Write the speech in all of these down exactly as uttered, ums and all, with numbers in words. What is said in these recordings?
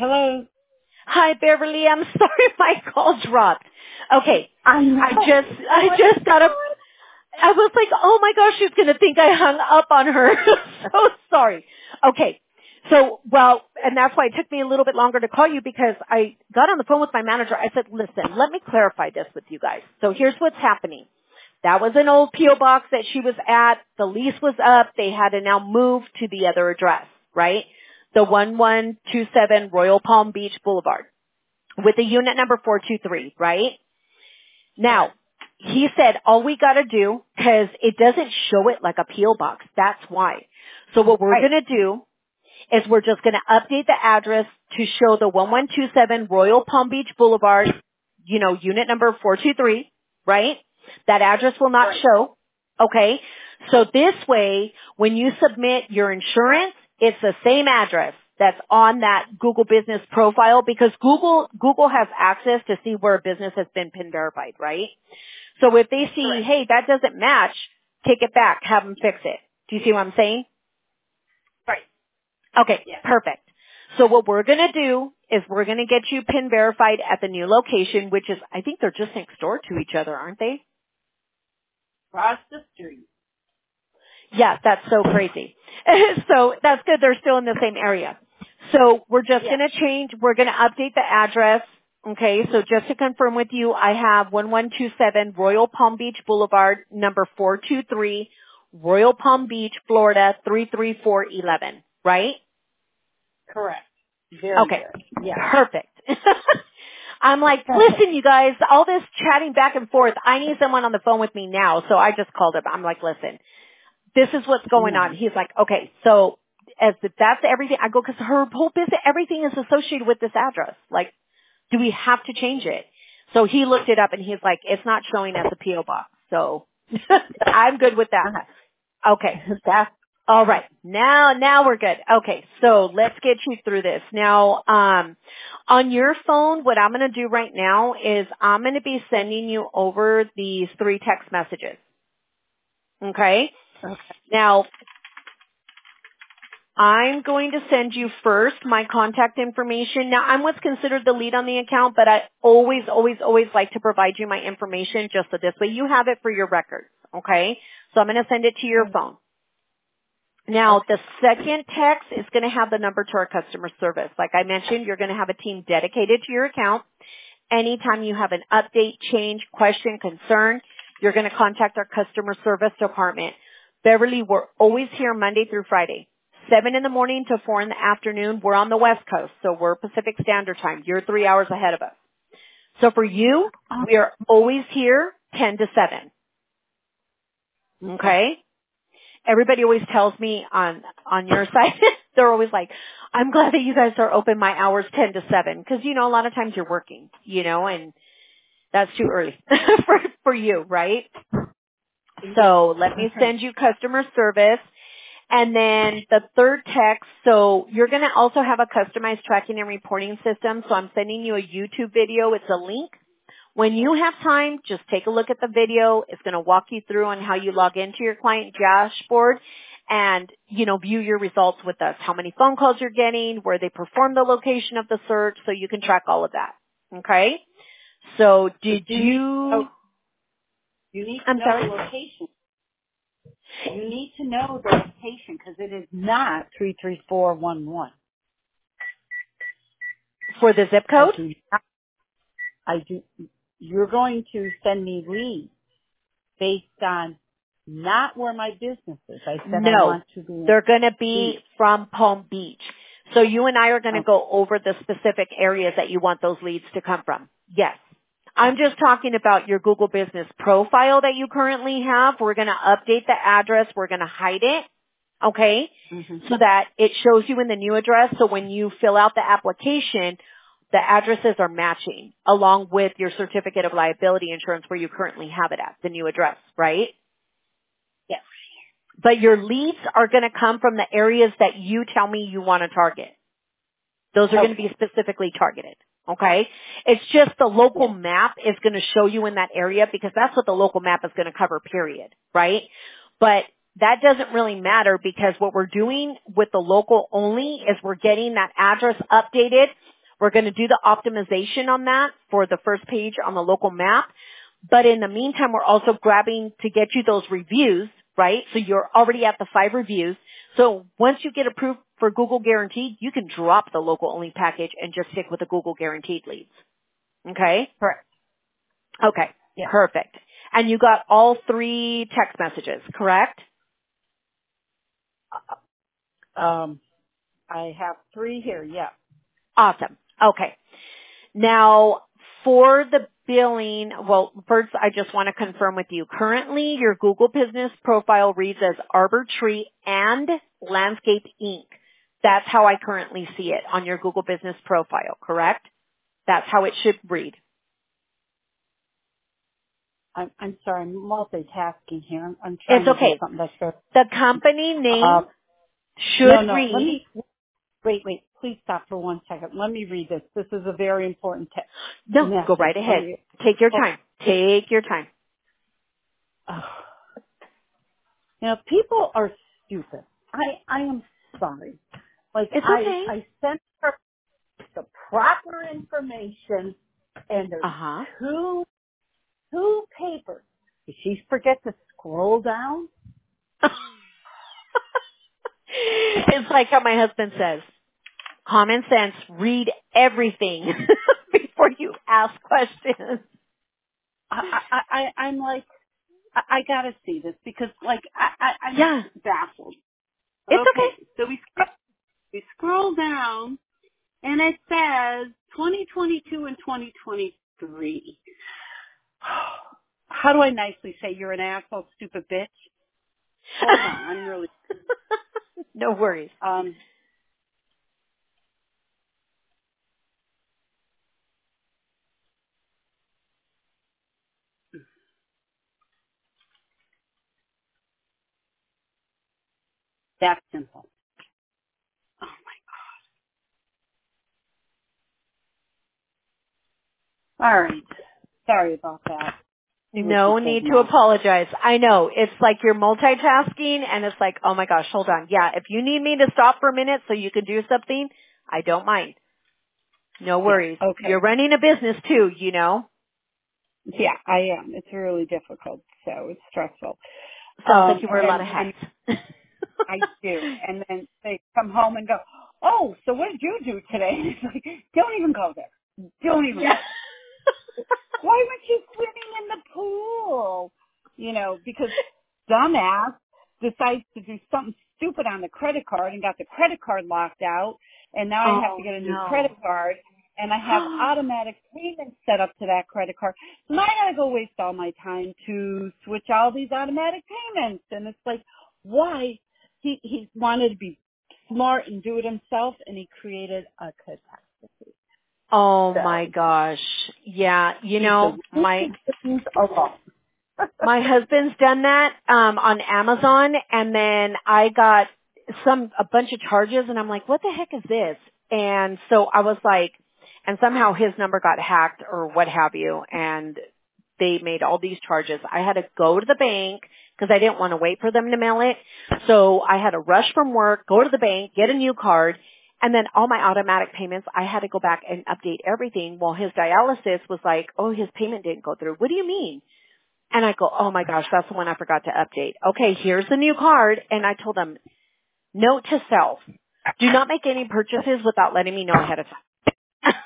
Hello. Hi, Beverly. I'm sorry my call dropped. Okay. I know. I just, I just got a, I was like, oh my gosh, she's going to think I hung up on her. So sorry. Okay. So, well, and that's why it took me a little bit longer to call you because I got on the phone with my manager. I said, listen, let me clarify this with you guys. So here's what's happening. That was an old P O box that she was at. The lease was up. They had to now move to the other address, right? The one one two seven Royal Palm Beach Boulevard with the unit number four two three, right? Now, he said all we got to do, because it doesn't show it like a P O box. That's why. So what we're Right. going to do is we're just going to update the address to show the one one two seven Royal Palm Beach Boulevard, you know, unit number four two three, right? That address will not Right. show. Okay? So this way, when you submit your insurance, it's the same address that's on that Google business profile because Google, Google has access to see where a business has been PIN verified, right? So if they see, Correct. hey, that doesn't match, take it back, have them fix it. Do you see what I'm saying? Right. Okay, Yeah. perfect. So what we're going to do is we're going to get you PIN verified at the new location, which is, I think they're just next door to each other, aren't they? Across the street. Yeah, that's so crazy. So that's good. They're still in the same area. So we're just Yeah. going to change. We're going to update the address. Okay, so just to confirm with you, I have one one two seven Royal Palm Beach Boulevard, number four two three, Royal Palm Beach, Florida, three three four one one, right? Correct. Very Okay, good. Yeah. perfect. I'm like, listen, you guys, all this chatting back and forth, I need someone on the phone with me now. So I just called him. I'm like, listen, this is what's going on. Mhm. He's like, okay, so as if that's everything, I go, because her whole business, everything is associated with this address. Like, do we have to change it? So he looked it up and he's like, it's not showing as a P O box. So I'm good with that. Uh-huh. Okay. That's All right. Now, now we're good. Okay. So let's get you through this. Now, um, on your phone, what I'm going to do right now is I'm going to be sending you over these three text messages. Okay. okay. Now, I'm going to send you first my contact information. Now, I'm what's considered the lead on the account, but I always, always, always like to provide you my information just so this way you have it for your records. Okay? So I'm going to send it to your phone. Now, Okay. the second text is going to have the number to our customer service. Like I mentioned, you're going to have a team dedicated to your account. Anytime you have an update, change, question, concern, you're going to contact our customer service department. Beverly, we're always here Monday through Friday. seven in the morning to four in the afternoon. We're on the West Coast, so we're Pacific Standard Time. You're three hours ahead of us. So for you, Um, we are always here ten to seven. okay. Okay? Everybody always tells me on, on your side, they're always like, I'm glad that you guys are open my hours ten to seven. Cause you know, a lot of times you're working, you know, and that's too early for, for you, right? Yeah. So let me Okay. send you customer service. And then the third text, so you're going to also have a customized tracking and reporting system. So I'm sending you a YouTube video. It's a link. When you have time, just take a look at the video. It's going to walk you through on how you log into your client dashboard and, you know, view your results with us. How many phone calls you're getting, where they perform the location of the search, so you can track all of that. Okay? So did You need, you, oh, you need to I'm know sorry? the location. You need to know the location because it is not three three four one one. For the zip I code? do not, I do, you're going to send me leads based on not where my business is. I said I No, want to be in they're going to be beach. from Palm Beach. So you and I are going to Oh, go over the specific areas that you want those leads to come from. Yes. I'm just talking about your Google Business profile that you currently have. We're going to update the address. We're going to hide it. Okay? mm-hmm. So that it shows you in the new address. So when you fill out the application, the addresses are matching along with your certificate of liability insurance where you currently have it at, the new address, right? Yes. But your leads are going to come from the areas that you tell me you want to target. Those are going to Okay. be specifically targeted. Okay? It's just the local Yes. map is going to show you in that area because that's what the local map is going to cover, period. Right? But that doesn't really matter because what we're doing with the local only is we're getting that address updated We're going to do the optimization on that for the first page on the local map. But in the meantime, we're also grabbing to get you those reviews, right? So you're already at the five reviews. So once you get approved for Google Guaranteed, you can drop the local only package and just stick with the Google Guaranteed leads. Okay? Correct. Okay. Yeah. Perfect. And you got all three text messages, correct? Um, I have three here. Yeah. Awesome. Okay. Now, for the billing, well, first I just want to confirm with you. Currently, your Google Business profile reads as Arbor Tree and Landscape Incorporated. That's how I currently see it on your Google Business profile, correct? That's how it should read. I'm, I'm sorry. I'm multitasking here. I'm, I'm trying It's to do okay. something that's fair. The company name Uh, should no, no. Let read. me, wait, wait. Please stop for one second. Let me read this. This is a very important te- No, go message. right Let ahead. me, Take your oh, time. Take your time. oh. You know, people are stupid. I, I am sorry. Like, It's I, okay. I sent her the proper information and there's Uh-huh. two, two papers. Did she forget to scroll down? It's like how my husband says, common sense, read everything before you ask questions. I, I, I, I'm like, I, I gotta see this because like, I, I, I'm Yeah, baffled. it's okay. Okay, so we, scroll, we scroll down and it says twenty twenty-two and twenty twenty-three. How do I nicely say you're an asshole, stupid bitch? Hold on, I'm really, No worries. um, that's simple. Oh my, all right. Sorry about that. See what she No says need to now. apologize. I know. It's like you're multitasking and it's like, oh my gosh, hold on. Yeah, if you need me to stop for a minute so you can do something, I don't mind. No Yeah, worries. okay. You're running a business too, you know? Yeah, I am. It's really difficult, so it's stressful. Sounds like Um, you wear and a lot then of and hats. I do, and then they come home and go, "Oh, so what did you do today?" And it's like, don't even go there. Don't even Yeah. go there. Why weren't you swimming in the pool? You know, because dumbass decides to do something stupid on the credit card and got the credit card locked out, and now I have to Oh get a new credit no. card, and I have automatic payments set up to that credit card. So now I gotta go waste all my time to switch all these automatic payments, and it's like, why? He he wanted to be smart and do it himself, and he created a catastrophe. Oh my So gosh. Yeah, you he said, know, "Leave my the things alone." my husband's done that um on Amazon and then I got some a bunch of charges and I'm like, "What the heck is this?" And so I was like, and somehow his number got hacked or what have you and they made all these charges. I had to go to the bank because I didn't want to wait for them to mail it. So I had to rush from work, go to the bank, get a new card, and then all my automatic payments, I had to go back and update everything. Well, his dialysis was like, "Oh, his payment didn't go through." What do you mean? And I go, "Oh my gosh, that's the one I forgot to update." Okay, here's the new card. And I told him, note to self, do not make any purchases without letting me know ahead of time.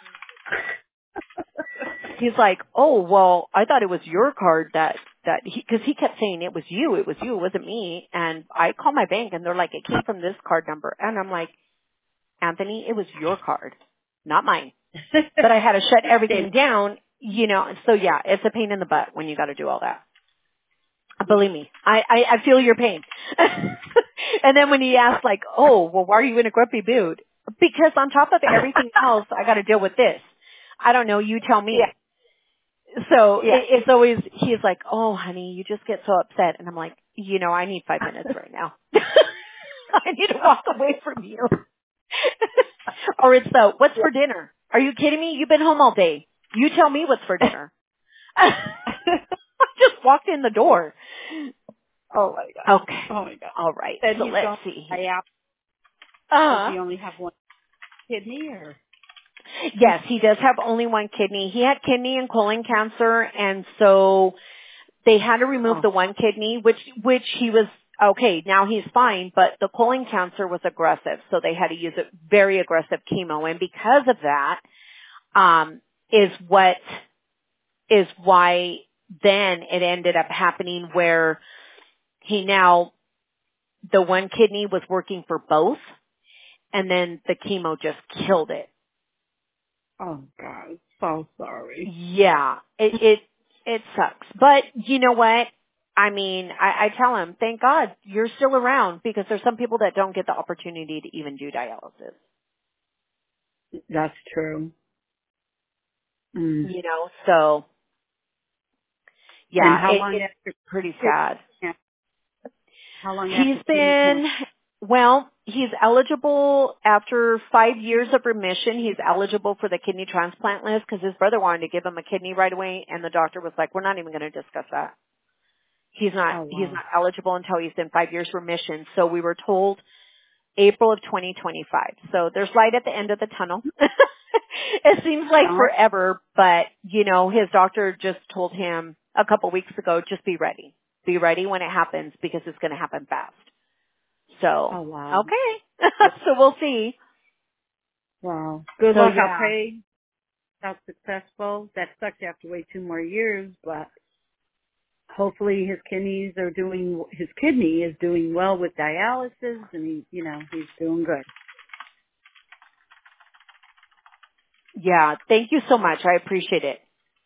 He's like, "Oh, well, I thought it was your card that, that he, cause he kept saying it was you, it was you, it wasn't me." And I called my bank and they're like, "It came from this card number." And I'm like, "Anthony, it was your card, not mine." But I had to shut everything down, you know, and so yeah, it's a pain in the butt when you got to do all that. Believe me, I, I, I feel your pain. And then when he asked like, "Oh, well, why are you in a grumpy mood?" Because on top of everything else, I got to deal with this. I don't know, you tell Yeah, me. So yeah. it, it's always, he's like, "Oh, honey, you just get so upset." And I'm like, you know, I need five minutes right now. I need to walk away from you. Or it's the, "What's Yeah. for dinner?" Are you kidding me? You've been home all day. You tell me what's for dinner. I just walked in the door. Oh my god. Okay. Oh my god. All right. Said So he's let's on see I here. app. Does Uh, he only have one kidney or? Yes, he does have only one kidney. He had kidney and colon cancer, and so they had to remove Oh, the one kidney, which which he was okay. Now he's fine, but the colon cancer was aggressive, so they had to use a very aggressive chemo, and because of that, um, is what is why then it ended up happening where he now the one kidney was working for both, and then the chemo just killed it. oh God, so sorry. Yeah, it it it sucks, but you know what? I mean, I, I tell him, thank God you're still around because there's some people that don't get the opportunity to even do dialysis. That's true. Mm. You know, so And yeah, how it, long it's after? pretty sad. How long He's after kidney been, cancer? well, he's eligible after five years of remission. He's eligible for the kidney transplant list because his brother wanted to give him a kidney right away, and the doctor was like, "We're not even going to discuss that. He's not, Oh he's wow. not eligible until he's in five years remission." So we were told April of twenty twenty-five. So there's light at the end of the tunnel. It seems like Oh, forever, but you know, his doctor just told him a couple weeks ago, just be ready. Be ready when it happens because it's going to happen fast. So, oh wow. okay. Good- So we'll see. Wow. Good So luck. I'll yeah. pray that's successful. That sucks. You have to wait two more years, but hopefully his kidneys are doing. His kidney is doing well with dialysis, and he, you know, he's doing good. Yeah. Thank you so much. I appreciate it.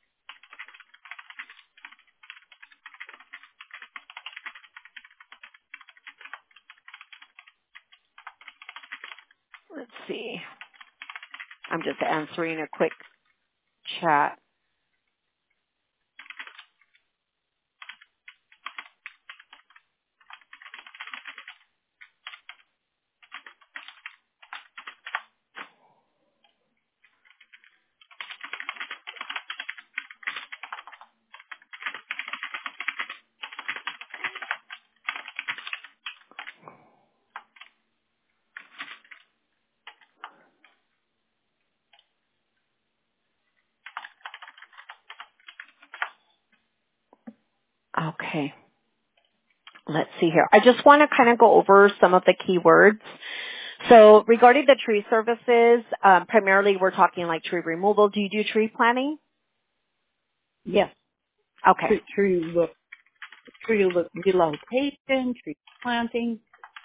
Let's see. I'm just answering a quick chat. Okay. Let's see here. I just want to kind of go over some of the keywords. So regarding the tree services, um, primarily we're talking like tree removal. Do you do tree planting? Yes. Okay. Tree, tree look, tree look, relocation, tree planting.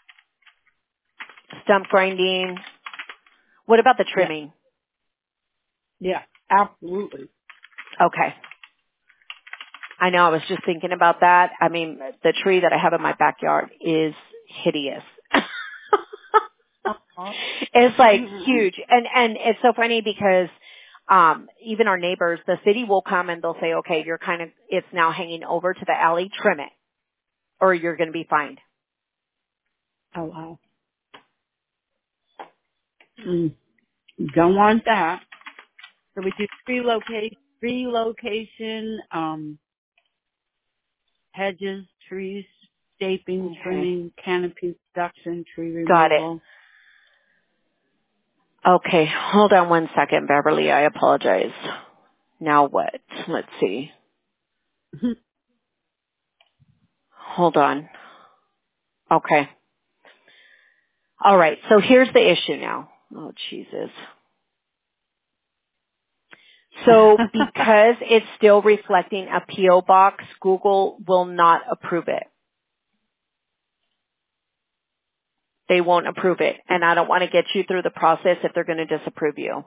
Stump grinding. What about the Yeah. trimming? Yeah. Absolutely. Okay. I know, I was just thinking about that. I mean, the tree that I have in my backyard is hideous. Uh-huh. It's like huge. And, and it's so funny because, um, even our neighbors, the city will come and they'll say, okay, you're kind of, it's now hanging over to the alley, trim it, or you're going to be fined. Oh wow. Mm. Don't want that. So we do relocation, relocation, um, hedges, trees, shaping, Okay. trimming, canopy production, tree Got it. removal. Okay. Hold on one second, Beverly. I apologize. Now what? Let's see. Hold on. Okay. All right. So here's the issue now. Oh, Jesus. So because it's still reflecting a P O box, Google will not approve it. They won't approve it. And I don't want to get you through the process if they're going to disapprove you.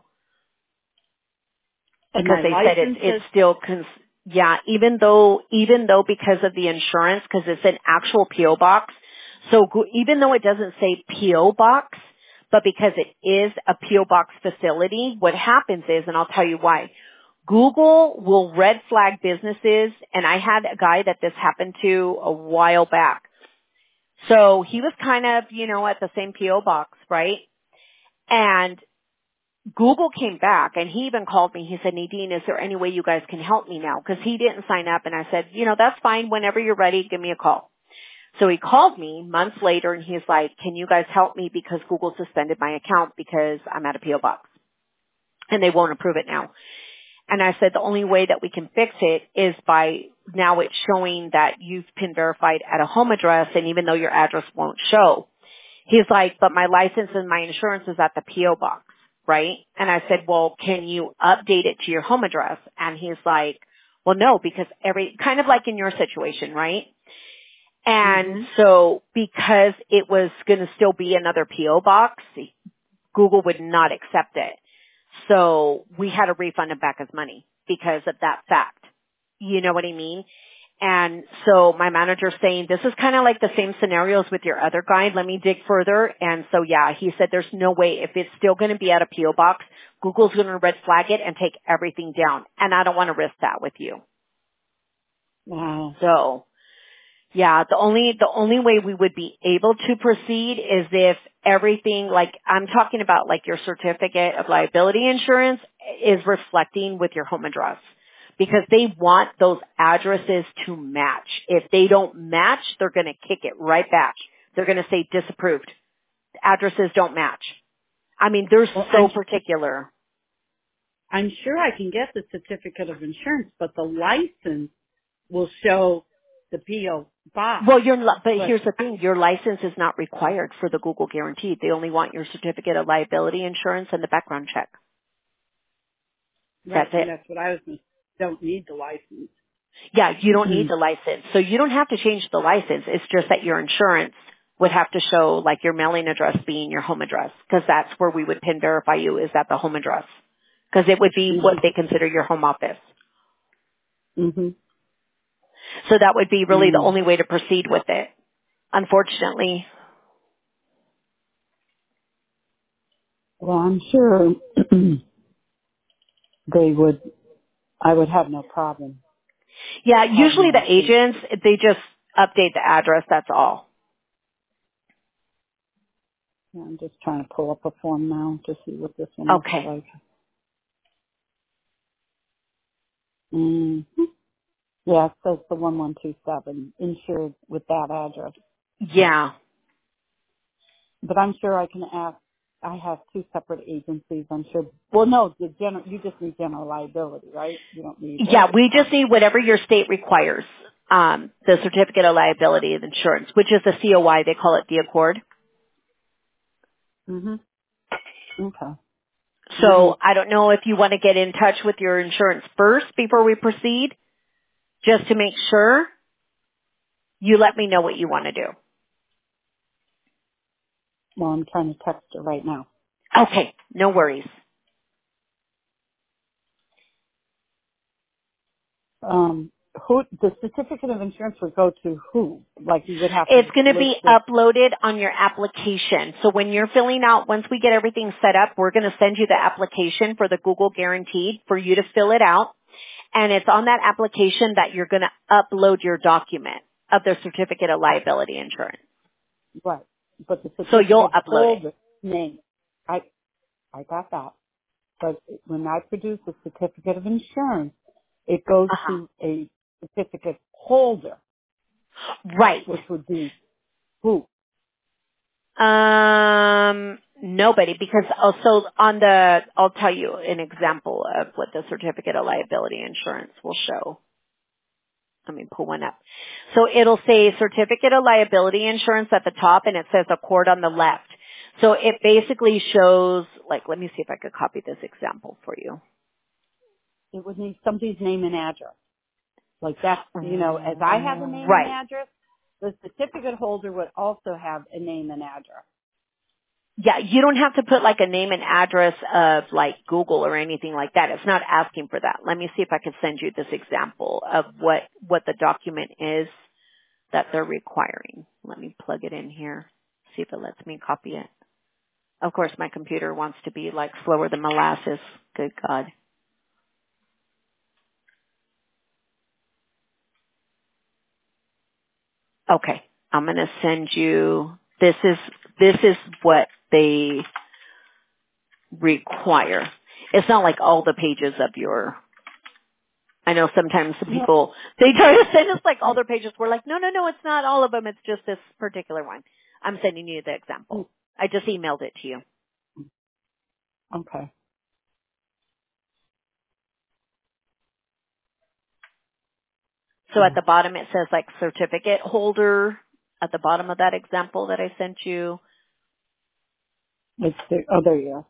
And Because my they said it's, license it's says, still, cons- yeah, even though, even though because of the insurance, because it's an actual P O box, so go- even though it doesn't say P O box, but because it is a P O box facility, what happens is, and I'll tell you why, Google will red flag businesses, and I had a guy that this happened to a while back. So he was kind of, you know, at the same P O box, right? And Google came back and he even called me. He said, Nadine, is there any way you guys can help me now? Because he didn't sign up. And I said, you know, that's fine. Whenever you're ready, give me a call. So he called me months later and he's like, can you guys help me because Google suspended my account because I'm at a P O box. and they won't approve it now. And I said the only way that we can fix it is by now it's showing that you've PIN verified at a home address, and even though your address won't show. He's like, but my license and my insurance is at the P O box, right? And I said, well, can you update it to your home address? And he's like, well, no, because every, kind of like in your situation, right? And Mm-hmm. so because it was going to still be another P O box, Google would not accept it. So we had to refund him back his money because of that fact. You know what I mean? And so my manager's saying, this is kind of like the same scenarios with your other guy. Let me dig further. And so yeah, he said there's no way if it's still going to be at a P O box, Google's going to red flag it and take everything down. And I don't want to risk that with you. Wow. So yeah, the only, the only way we would be able to proceed is if everything, like I'm talking about like your certificate of liability insurance is reflecting with your home address. Because they want those addresses to match. If they don't match, they're going to kick it right back. They're going to say disapproved. Addresses don't match. I mean, they're Well, so I'm, particular. I'm sure I can get the certificate of insurance, but the license will show the P O box. Well, you're, but, But here's the thing. Your license is not required for the Google Guaranteed. They only want your certificate of liability insurance and the background check. right, That's and it. that's what I was. Don't need the license. Yeah, you don't need Mm-hmm. the license. So you don't have to change the license. It's just that your insurance would have to show like your mailing address being your home address, because that's where we would PIN verify you is at the home address, because it would be what they consider your home office. Mm-hmm. So that would be really the Mm. only way to proceed with it. Unfortunately. Well, I'm sure they would. I would have no problem Yeah, having usually the them change. agents, they just update the address, that's all. Yeah, I'm just trying to pull up a form now to see what this one looks Okay. like. Mm. Yeah, it says the one one two seven insured with that address. Yeah. But I'm sure I can ask. I have two separate agencies. I'm sure. Well, no, the general. You just need general liability, right? You don't need. Yeah, we just need whatever your state requires. Um, the certificate of liability and insurance, which is the C O I, they call it the Accord. Mhm. Okay. So Mhm. I don't know if you want to get in touch with your insurance first before we proceed, just to make sure. You let me know what you want to do. Well, I'm trying to text her right now. Okay, no worries. Um, who the certificate of insurance would go to who? Like you would have to It's going to list be it. uploaded on your application. So when you're filling out, once we get everything set up, we're going to send you the application for the Google Guaranteed for you to fill it out. And it's on that application that you're going to upload your document of the certificate of liability insurance. Right. But the So you'll certificate upload it. holder name. I I got that. But when I produce a certificate of insurance, it goes Uh-huh. to a certificate holder, Right. which would be who? Um, nobody, because also on the, I'll tell you an example of what the certificate of liability insurance will show. Let me pull one up. So it'll say certificate of liability insurance at the top and it says Accord on the left. So it basically shows, like, let me see if I could copy this example for you. It would need somebody's name and address. Like that, you know, as I have a name and Right. address, the certificate holder would also have a name and address. Yeah, you don't have to put like a name and address of like Google or anything like that. It's not asking for that. Let me see if I can send you this example of what, what the document is that they're requiring. Let me plug it in here, see if it lets me copy it. Of course, my computer wants to be like slower than molasses. Good God. Okay. I'm going to send you, this is, this is what they require. It's not like all the pages of your, I know sometimes some No, people, they try to send us like all their pages. We're like, no, no, no, it's not all of them. It's just this particular one. I'm sending you the example. I just emailed it to you. okay. So at the bottom it says like certificate holder at the bottom of that example that I sent you. Let's see. Oh, there you are.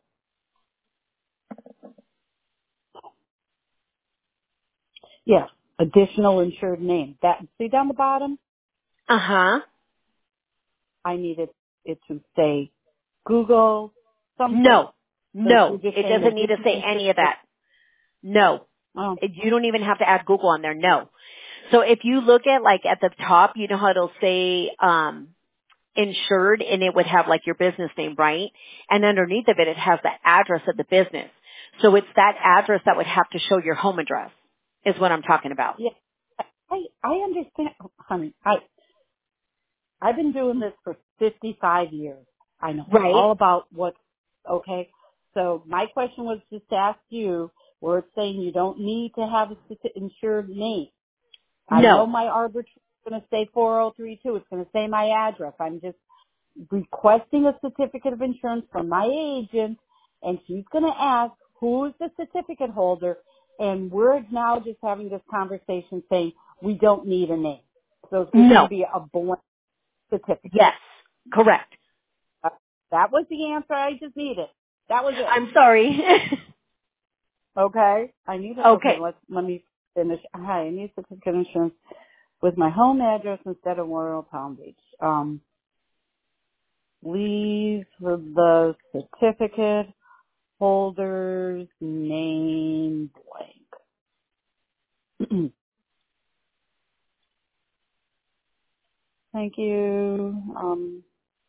Yeah. Additional insured name. That, see down the bottom? Uh-huh. I needed it to say Google something. No. So you're No. just It saying doesn't need to additional say any of insured. that. No. Oh, It- You don't even have to add Google on there. No. So if you look at like at the top, you know how it'll say, um, insured and it would have like your business name, right? And underneath of it, it has the address of the business. So it's that address that would have to show your home address is what I'm talking about. yeah. I, I understand, honey. I, I've been doing this for fifty-five years. I know Right? all about what, okay. So my question was just to ask you, where it's saying you don't need to have a speci- insured name. I know No. my arbitrary is going to say four oh three two. It's going to say my address. I'm just requesting a certificate of insurance from my agent, and she's going to ask who's the certificate holder, and we're now just having this conversation saying we don't need a name. So it's just going No. to be a blank certificate. Yes. Correct. Uh, that was the answer I just needed. That was it. I'm sorry. Okay? I need it. Okay, Okay. let's, let me finish. Hi, I need a certificate of insurance with my home address instead of Royal Palm Beach. Um, please for the certificate holder's name blank. Thank you. Um,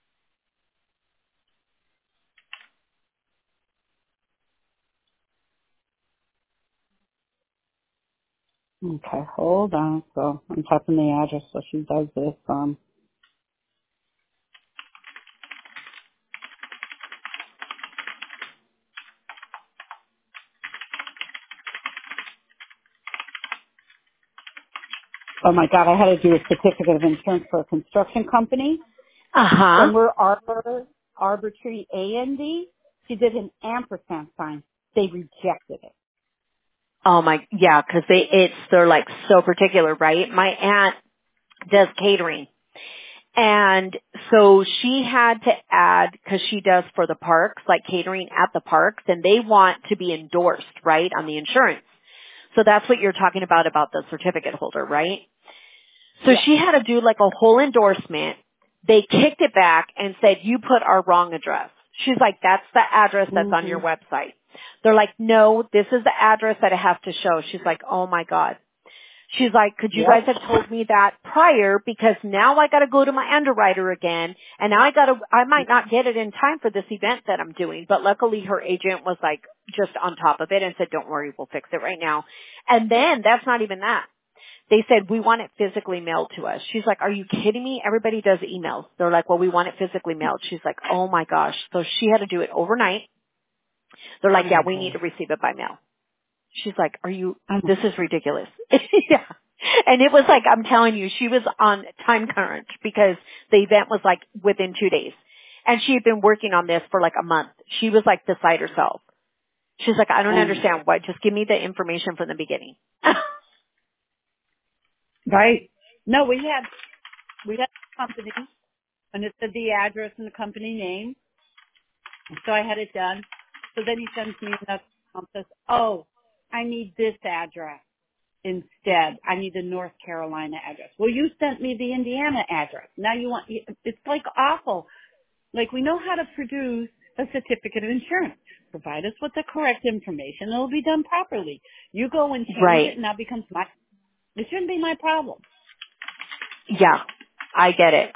okay, hold on. So I'm typing the address so she does this. Um, oh my God, I had to do a certificate of insurance for a construction company. Uh-huh. And we're Arbor, Arbitrary A N D. She did an ampersand sign. They rejected it. Oh my, yeah, cause they, it's, they're like so particular, right? My aunt does catering. And so she had to add, cause she does for the parks, like catering at the parks, and they want to be endorsed, right, on the insurance. So that's what you're talking about, about the certificate holder, right? So Yes. she had to do like a whole endorsement. They kicked it back and said, you put our wrong address. She's like, that's the address that's on hmm your website. They're like, no, this is the address that it has to show. She's like, oh my God. She's like, could you guys Yep. have told me that prior, because now I gotta go to my underwriter again, and now I gotta, I might not get it in time for this event that I'm doing. But luckily her agent was like just on top of it and said, don't worry, we'll fix it right now. And then that's not even that. They said, we want it physically mailed to us. She's like, are you kidding me? Everybody does emails. They're like, well, we want it physically mailed. She's like, oh my gosh. So she had to do it overnight. They're like, Oh yeah, my we need God. to receive it by mail. She's like, are you, I'm, this is ridiculous. Yeah. And it was like, I'm telling you, she was on time crunch because the event was like within two days. And she had been working on this for like a month. She was like beside herself. She's like, I don't oh my understand. Why? Just give me the information from the beginning. Right. No, we had, we had a company and it said the address and the company name. So I had it done. So then he sends me another and says, oh, I need this address instead. I need the North Carolina address. Well, you sent me the Indiana address. Now you want, it's like awful. Like, we know how to produce a certificate of insurance. Provide us with the correct information. It'll be done properly. You go and change it Right. and now becomes my, it shouldn't be my problem. Yeah. I get it.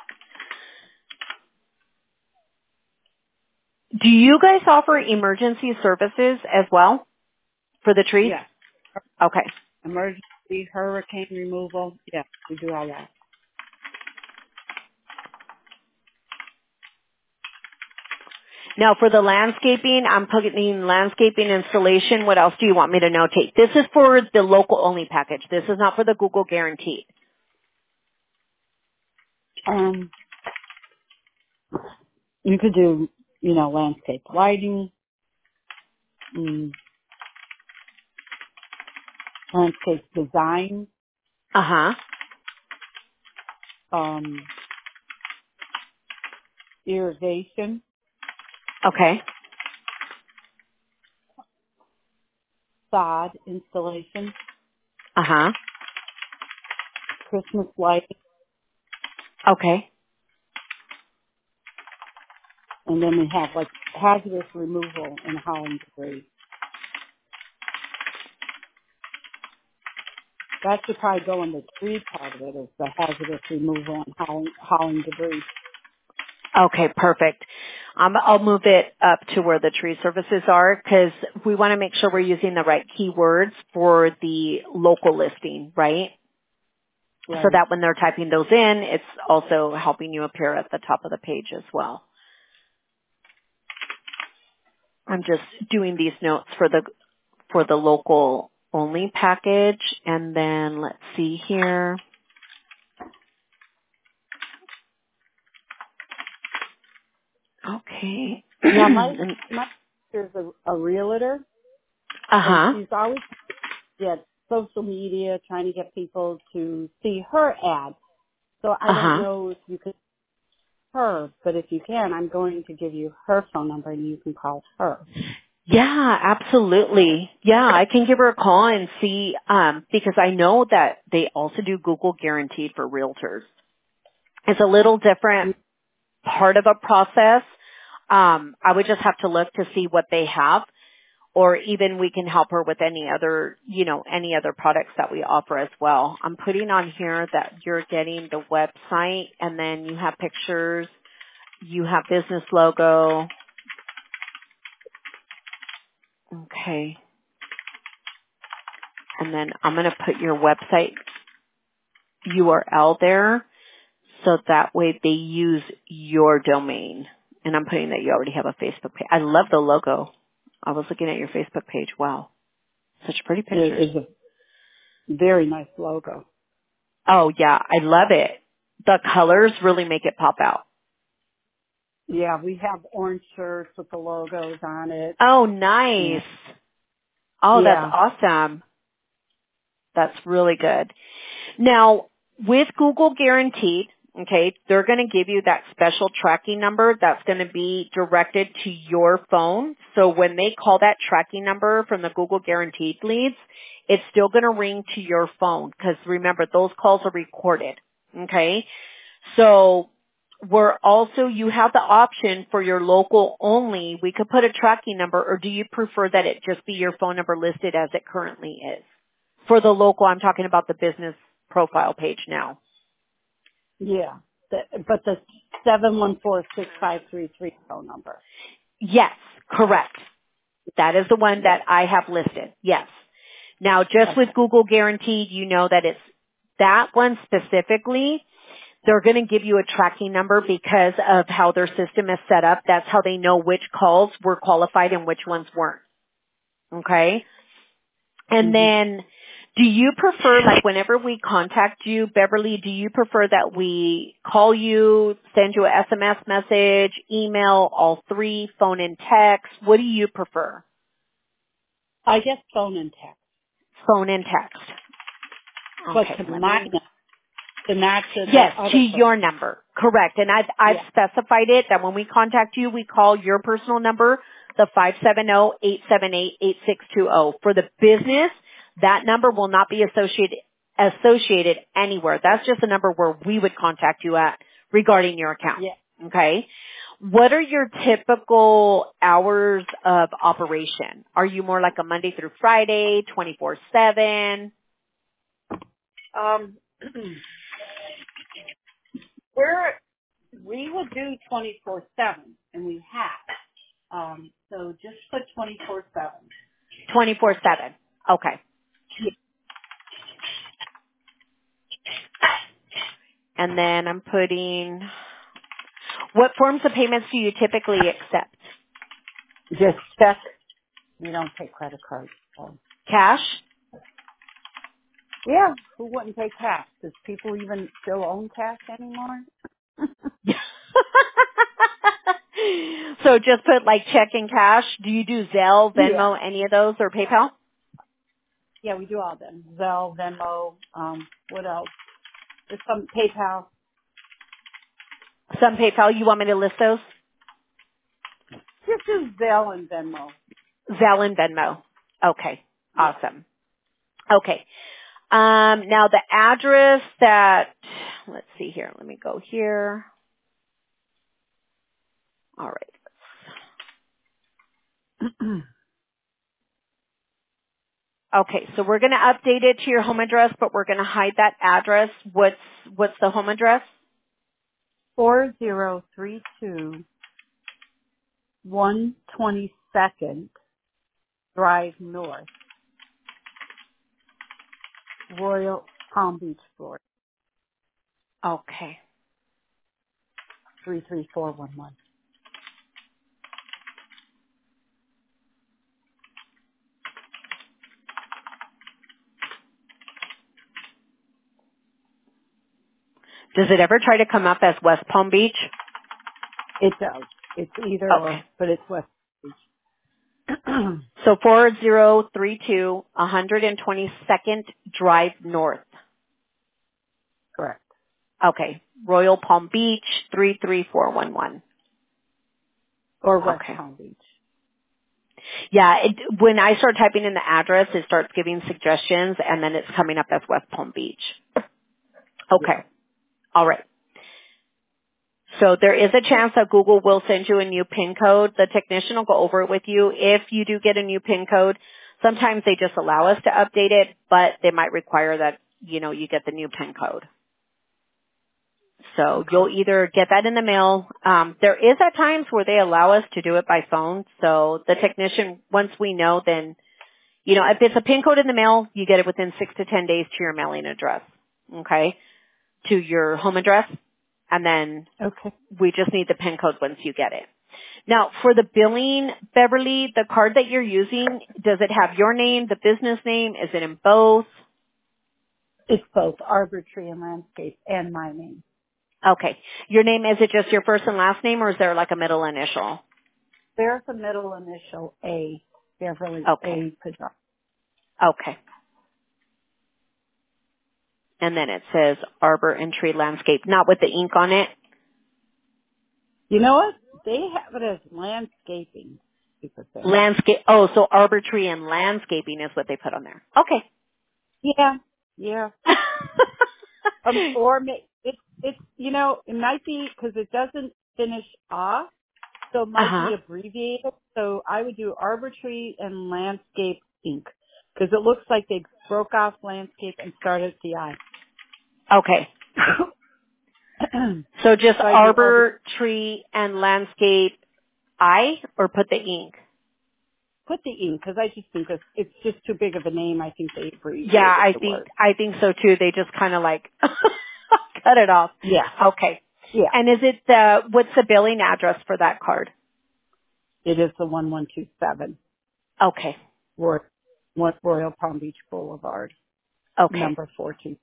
Do you guys offer emergency services as well for the trees? Yeah. Okay. Emergency, hurricane removal. Yeah, we do all that. Now for the landscaping, I'm putting landscaping installation. What else do you want me to notate? This is for the local only package. This is not for the Google guaranteed. Um, you could do, you know, landscape lighting, mm, landscape design. Uh-huh. um, irrigation, Okay. sod installation, Uh-huh. Christmas lighting, Okay. and then we have like hazardous removal and hauling debris. That should probably go in the tree part of it, is the hazardous removal and hauling, hauling debris. Okay, perfect. Um, I'll move it up to where the tree services are because we want to make sure we're using the right keywords for the local listing, right? So Right. that when they're typing those in, it's also helping you appear at the top of the page as well. I'm just doing these notes for the for the local only package, and then let's see here. Okay. Now my my sister's a, a realtor, uh and huh. she's always at social media trying to get people to see her ad. So I Uh don't huh. know if you could her, but if you can, I'm going to give you her phone number and you can call her. Yeah, absolutely. Yeah, I can give her a call and see, um, because I know that they also do Google Guaranteed for realtors. It's a little different part of a process. Um, I would just have to look to see what they have, or even we can help her with any other, you know, any other products that we offer as well. I'm putting on here that you're getting the website, and then you have pictures, you have business logo. Okay. And then I'm going to put your website U R L there so that way they use your domain. And I'm putting that you already have a Facebook page. I love the logo. I was looking at your Facebook page. Wow. Such pretty It pictures. is a very nice logo. Oh yeah, I love it. The colors really make it pop out. Yeah, we have orange shirts with the logos on it. Oh, And nice. Oh, that's yeah, awesome. That's really good. Now, with Google Guaranteed, okay, they're going to give you that special tracking number that's going to be directed to your phone. So when they call that tracking number from the Google Guaranteed leads, it's still going to ring to your phone because remember, those calls are recorded, okay? So we're also, you have the option for your local only. We could put a tracking number, or do you prefer that it just be your phone number listed as it currently is? For the local, I'm talking about the business profile page now. yeah. The, but the seven one four six five three three phone number. Yes, correct. That is the one Yes. that I have listed. Yes. Now, just with Okay. Google Guaranteed, you know that it's that one specifically. They're going to give you a tracking number because of how their system is set up. That's how they know which calls were qualified and which ones weren't. Okay? And hmm then, do you prefer, like whenever we contact you, Beverly, do you prefer that we call you, send you a S M S message, email, all three, phone and text? What do you prefer? I guess phone and text, Phone and text. but Okay, to let my me to not to the Yes, to other phone. your number. Correct. And I've, I've Yeah. specified it that when we contact you, we call your personal number, the five seven zero, eight seven eight, eight six two zero. For the business, that number will not be associated, associated anywhere. That's just a number where we would contact you at regarding your account. Yeah. Okay. What are your typical hours of operation? Are you more like a Monday through Friday, twenty-four seven? Um, we're we will do twenty four seven, and we have. Um, so just put twenty four seven. twenty-four seven. Okay. And then I'm putting, what forms of payments do you typically accept? Just check. We don't take credit cards. So. Cash? Yeah, who wouldn't take cash? Does people even still own cash anymore? So just put like check and cash. Do you do Zelle, Yeah. Venmo, any of those, or PayPal? Yeah, we do all them. Zelle, Venmo, um, what else? There's some PayPal. Some PayPal. You want me to list those? Just do Zelle and Venmo. Zelle and Venmo. Okay. Yeah. Awesome. Okay. Um, now the address that, let's see here. Let me go here. All right. Okay, so we're going to update it to your home address, but we're going to hide that address. What's what's the home address? Four zero three two one twenty second Drive North, Royal Palm Beach, Florida. Okay. Three three four one one. Does it ever try to come up as West Palm Beach? It does. It's either Okay. or, but it's West Palm Beach. So four zero three two, one twenty-second Drive North. Correct. Okay. Royal Palm Beach, three three four one one. Or West Okay. Palm Beach. Yeah, it, when I start typing in the address, it starts giving suggestions, and then it's coming up as West Palm Beach. Okay. Yeah. All right. So there is a chance that Google will send you a new PIN code. The technician will go over it with you. If you do get a new PIN code, sometimes they just allow us to update it, but they might require that, you know, you get the new PIN code. So Okay. you'll either get that in the mail. Um, there is at times where they allow us to do it by phone. So the technician, once we know, then, you know, if it's a PIN code in the mail, you get it within six to ten days to your mailing address. Okay? To your home address. And then Okay. we just need the PIN code once you get it. Now, for the billing, Beverly, the card that you're using, does it have your name, the business name? Is it in both? It's both Arbor Tree and Landscape and my name. Okay. Your name, is it just your first and last name, or is there like a middle initial? There's a middle initial A, Beverly Okay. A. Pajak. Okay. And then it says Arbor and Tree Landscape, not with the ink on it? You know what? They have it as landscaping. Stupid thing. Landscape, oh, so Arbor Tree and Landscaping is what they put on there. Okay. Yeah. Yeah. Um, or ma- it's, it's, you know, it might be because it doesn't finish off, so it might uh-huh. be abbreviated. So I would do Arbor Tree and Landscape Inc because it looks like they broke off landscape and started at the I. Okay. So just So I do Arbor, Arbor Tree and Landscape I, or put the ink? put the Inc because I just think it's, it's just too big of a name. I think they Yeah, abbreviated I the think, word. I think so too. They just kind of like cut it off. Yeah. Okay. Yeah. And is it the, what's the billing address for that card? It is the one one two seven Okay. Royal, Royal Palm Beach Boulevard, Okay. number fourteen.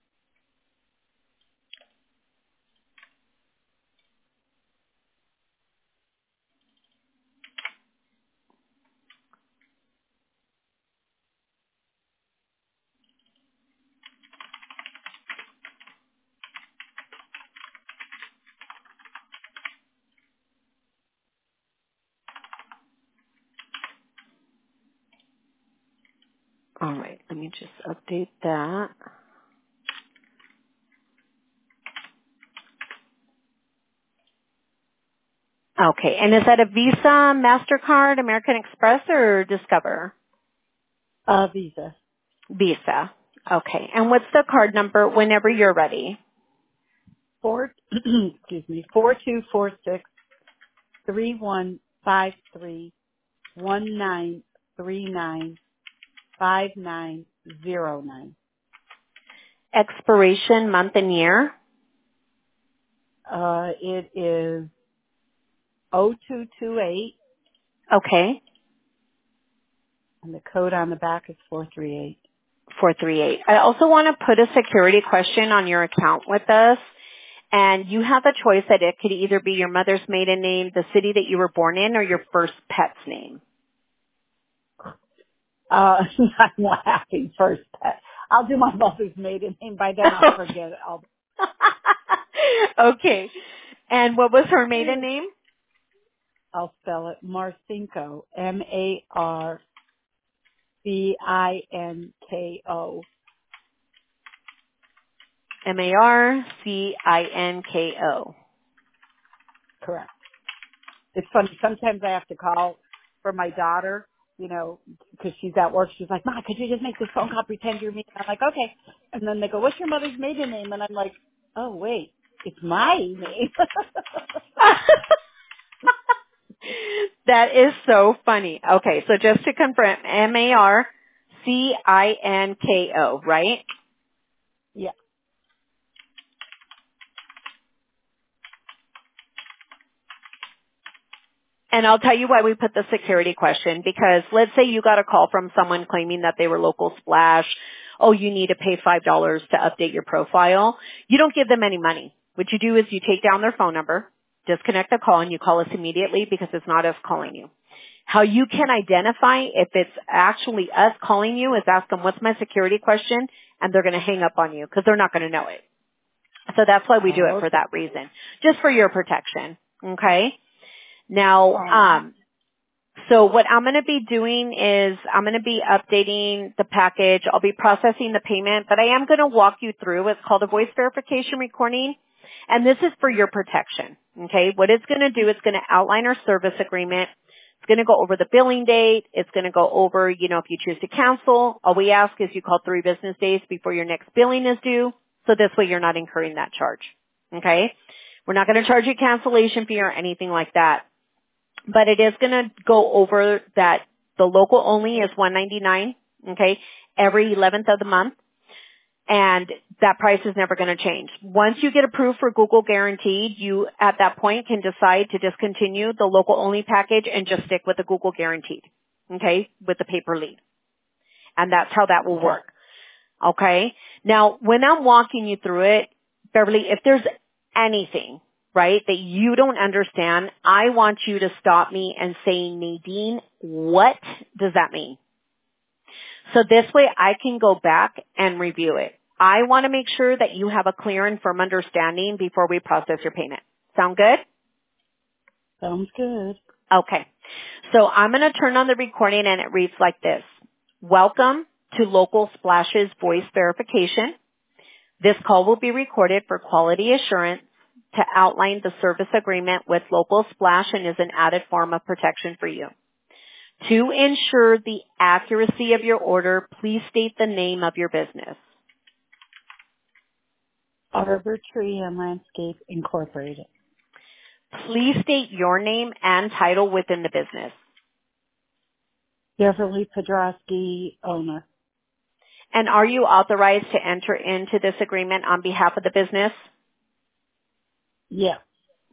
All right. Let me just update that. Okay. And is that a Visa, MasterCard, American Express, or Discover? Uh, Visa. Visa. Okay. And what's the card number whenever you're ready? Four, excuse me, four two four six three one five three one nine three nine five nine zero nine. Expiration, month and year? Uh, it is oh two two eight Okay. and the code on the back is four three eight. four three eight. I also want to put a security question on your account with us. And you have a choice that it could either be your mother's maiden name, the city that you were born in, or your first pet's name. Uh, I'm laughing first. I'll do my mother's maiden name. By then I'll forget it. I'll, Okay. And what was her maiden name? I'll spell it Marcinko, M A R C I N K O. M A R C I N K O. Correct. It's funny. Sometimes I have to call for my daughter, you know, because she's at work. She's like, "Mom, could you just make this phone call? Pretend you're me." I'm like, "Okay." And then they go, "What's your mother's maiden name?" And I'm like, "Oh, wait, it's my name." That is so funny. Okay, so just to confirm, M A R C I N K O, right? Yeah. And I'll tell you why we put the security question, because let's say you got a call from someone claiming that they were local splash. Oh, you need to pay five dollars to update your profile. You don't give them any money. What you do is you take down their phone number, disconnect the call, and you call us immediately because it's not us calling you. How you can identify if it's actually us calling you is ask them, what's my security question? And they're going to hang up on you because they're not going to know it. So that's why we do Oh, it for okay. that reason, just for your protection. Okay? Now, um, so what I'm going to be doing is I'm going to be updating the package. I'll be processing the payment, but I am going to walk you through. It's called a voice verification recording, and this is for your protection. Okay? What it's going to do, it's going to outline our service agreement. It's going to go over the billing date. It's going to go over, you know, if you choose to cancel. All we ask is you call three business days before your next billing is due, so this way you're not incurring that charge. Okay? We're not going to charge you a cancellation fee or anything like that. But it is going to go over that the local only is one ninety-nine, okay, every eleventh of the month. And that price is never going to change. Once you get approved for Google Guaranteed, you at that point can decide to discontinue the local only package and just stick with the Google Guaranteed, okay, with the paper lead. And that's how that will work, okay? Now, when I'm walking you through it, Beverly, if there's anything, right, that you don't understand, I want you to stop me and say, Nadine, what does that mean? So this way I can go back and review it. I want to make sure that you have a clear and firm understanding before we process your payment. Sound good? Sounds good. Okay. So I'm going to turn on the recording and it reads like this. Welcome to Local Splash's voice verification. This call will be recorded for quality assurance to outline the service agreement with Local Splash and is an added form of protection for you. To ensure the accuracy of your order, please state the name of your business. Arbor Tree and Landscape Incorporated. Please state your name and title within the business. Beverly Podrosky, owner. And are you authorized to enter into this agreement on behalf of the business? Yeah.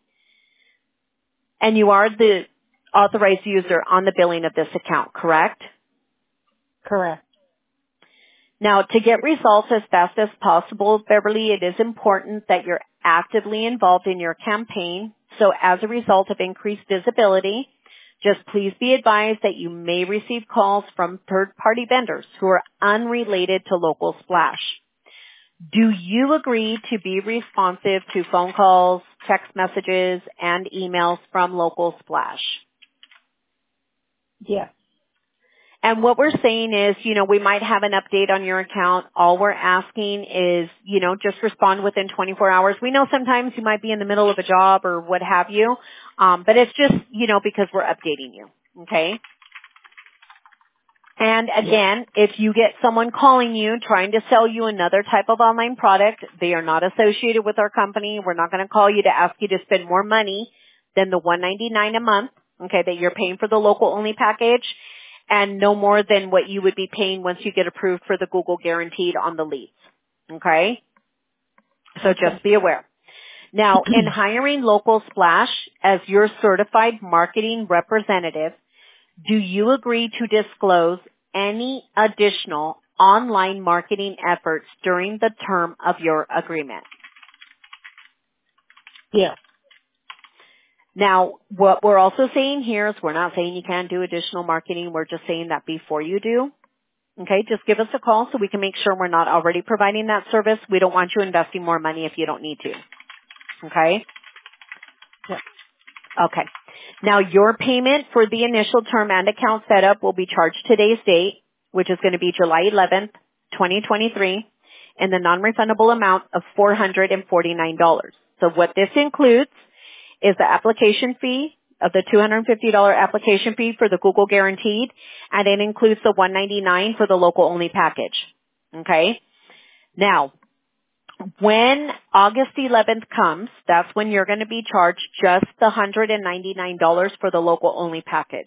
And you are the authorized user on the billing of this account, correct? Correct. Now, to get results as fast as possible, Beverly, it is important that you're actively involved in your campaign. So as a result of increased visibility, just please be advised that you may receive calls from third-party vendors who are unrelated to Local Splash. Do you agree to be responsive to phone calls, text messages, and emails from Local Splash? Yes. And what we're saying is, you know, we might have an update on your account. All we're asking is, you know, just respond within twenty-four hours. We know sometimes you might be in the middle of a job or what have you, um, but it's just, you know, because we're updating you, okay? And again, if you get someone calling you trying to sell you another type of online product, they are not associated with our company. We're not going to call you to ask you to spend more money than the one ninety-nine a month, okay, that you're paying for the local only package, and no more than what you would be paying once you get approved for the Google Guaranteed on the leads, okay? So Okay. just be aware. Now, in hiring Local Splash as your certified marketing representative, do you agree to disclose any additional online marketing efforts during the term of your agreement? Yeah. Now, what we're also saying here is we're not saying you can't do additional marketing. We're just saying that before you do, okay, just give us a call so we can make sure we're not already providing that service. We don't want you investing more money if you don't need to, okay? Yep. Okay. Now your payment for the initial term and account setup will be charged today's date, which is going to be July eleventh, twenty twenty-three, in the non-refundable amount of four hundred forty-nine dollars. So what this includes is the application fee of the two hundred fifty dollars application fee for the Google Guaranteed, and it includes the one hundred ninety-nine dollars for the local only package. Okay? Now, when August eleventh comes, that's when you're going to be charged just the one hundred ninety-nine dollars for the local only package.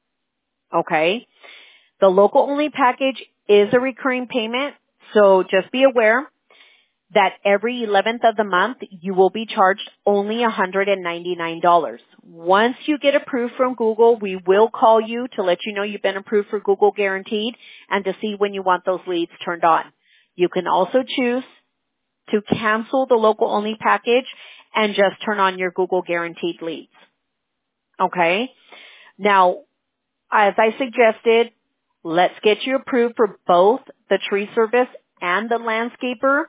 Okay? The local only package is a recurring payment, so just be aware that every eleventh of the month you will be charged only one hundred ninety-nine dollars. Once you get approved from Google, we will call you to let you know you've been approved for Google Guaranteed and to see when you want those leads turned on. You can also choose to cancel the local only package and just turn on your Google Guaranteed leads. Okay? Now, as I suggested, let's get you approved for both the tree service and the landscaper.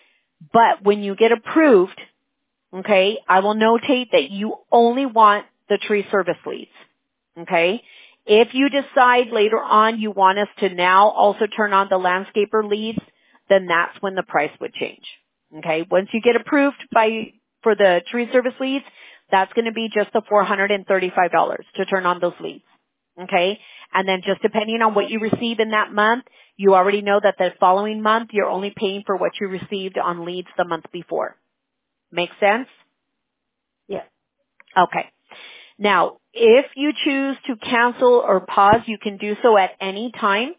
But when you get approved, okay, I will notate that you only want the tree service leads. Okay? If you decide later on you want us to now also turn on the landscaper leads, then that's when the price would change. Okay? Once you get approved by for the tree service leads, that's going to be just the four hundred thirty-five dollars to turn on those leads. Okay? And then just depending on what you receive in that month, you already know that the following month you're only paying for what you received on leads the month before. Make sense? Yes. Okay. Now, if you choose to cancel or pause, you can do so at any time.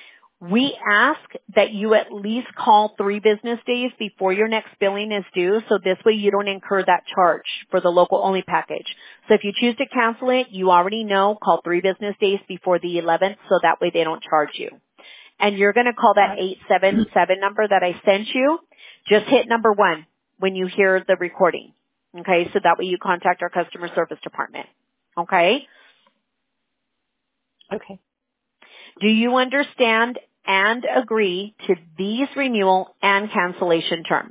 We ask that you at least call three business days before your next billing is due, so this way you don't incur that charge for the local only package. So if you choose to cancel it, you already know, call three business days before the eleventh, so that way they don't charge you. And you're going to call that eight seven seven number that I sent you. Just hit number one when you hear the recording. Okay, so that way you contact our customer service department. Okay? Okay. Do you understand and agree to these renewal and cancellation terms?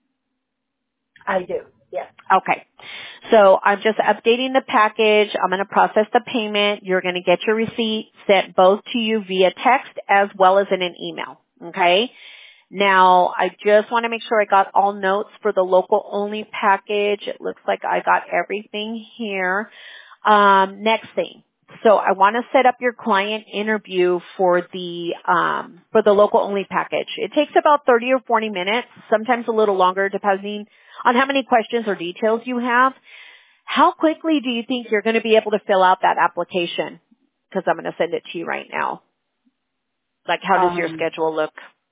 I do. Yes. Okay. So I'm just updating the package. I'm going to process the payment. You're going to get your receipt sent both to you via text as well as in an email. Okay? Now, I just want to make sure I got all notes for the local only package. It looks like I got everything here. Um, next thing. So I want to set up your client interview for the um, for the local only package. It takes about thirty or forty minutes, sometimes a little longer depending on how many questions or details you have. How quickly do you think you're going to be able to fill out that application? Because I'm going to send it to you right now. Like, how does um, your schedule look?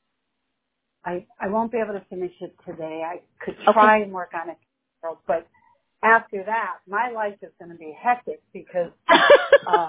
I, I won't be able to finish it today. I could try okay. and work on it, but after that, my life is going to be hectic because, um,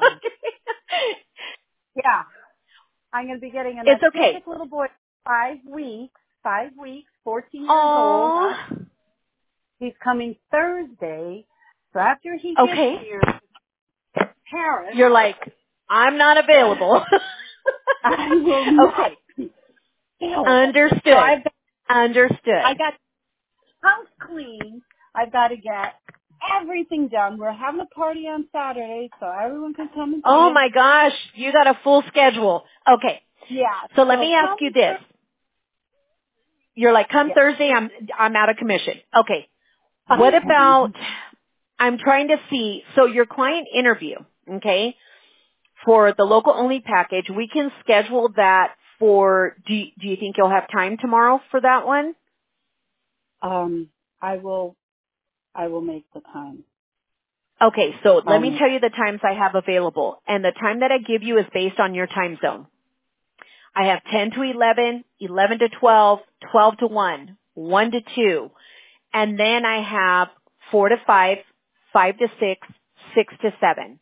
yeah, I'm going to be getting an it's okay. little boy, five weeks, five weeks, fourteen years Aww. old. He's coming Thursday, so after he gets okay. here, Paris, you're like, I'm not available. I will not okay. be available. Understood. So I've got, Understood. I got house clean. I've got to get everything done. We're having a party on Saturday, so everyone can come and see Oh it. my gosh, you got a full schedule. Okay. Yeah. So let so me ask you this. You're like, come yeah. Thursday, I'm I'm out of commission. Okay. What about, I'm trying to see, so your client interview, okay, for the local only package, we can schedule that for, do you, do you think you'll have time tomorrow for that one? Um, I will, I will make the time. Okay, so let um, me tell you the times I have available. And the time that I give you is based on your time zone. I have ten to eleven, eleven to twelve, twelve to one, one to two, and then I have four to five, five to six, six to seven.